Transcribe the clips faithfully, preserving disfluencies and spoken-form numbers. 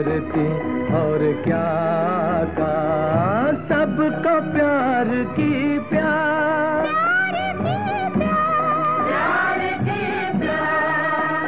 धरती और क्या का सबको प्यार की प्यार, प्यार की प्यार, प्यार की प्यार।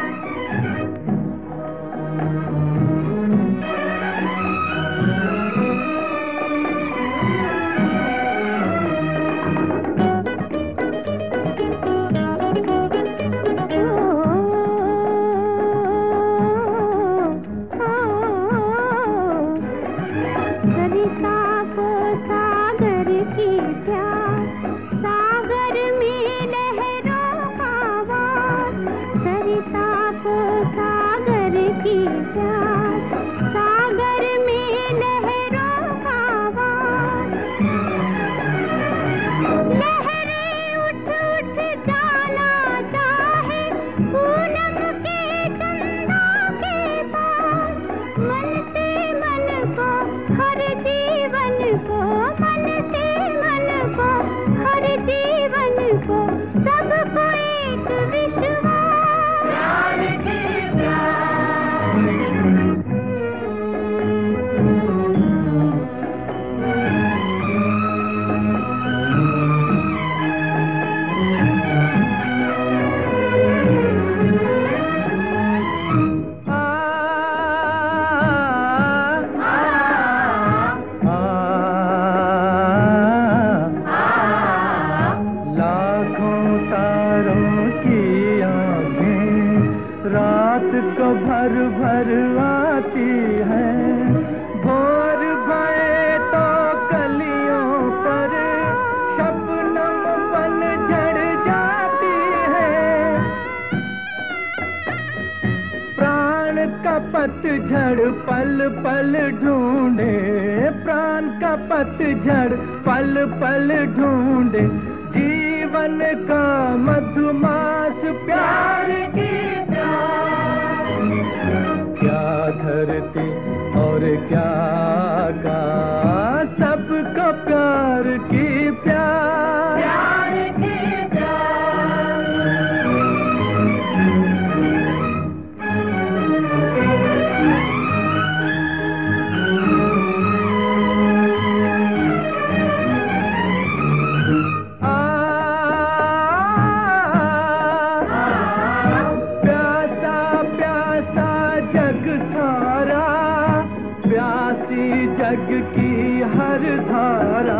रात को भर भर आती है, भोर भये तो गलियों पर शबनम बन झड़ जाती है। प्राण का पतझड़ पल पल ढूंढे, प्राण का पतझड़ पल पल ढूंढे, जीवन का मधुमास प्यार की प्यार। क्या धरती और क्या का सबको प्यार की प्यार, प्यार की प्यार। जग की हर धारा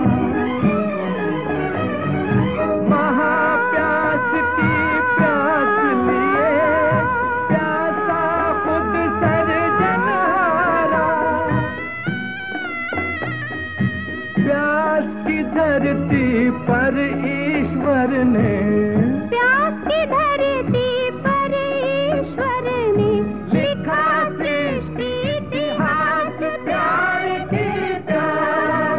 महाप्यास की प्यास लिए, प्यासा खुद सर्जनहारा। प्यास की धरती पर ईश्वर ने, प्यास की धरती पर ईश्वर ने लिखा सृष्टि इतिहास प्यार की प्यार।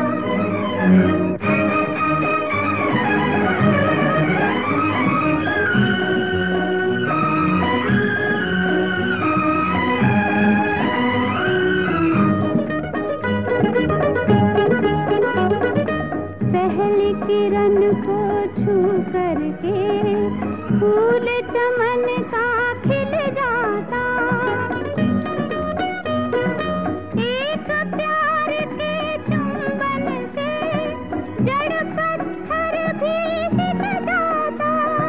पहली किरण को छू करके फूल चमन का खिल जाता, एक प्यार के चुंबन से जड़ पत्थर भी हिल जाता।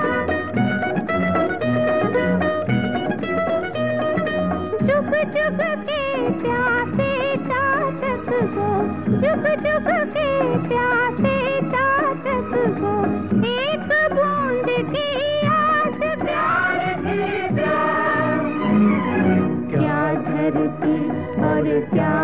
जुग जुग के प्यासे चातक को, जुग जुग के प्यासे चातक को एक बूंद की आस प्यार की प्यार। क्या धरती और क्या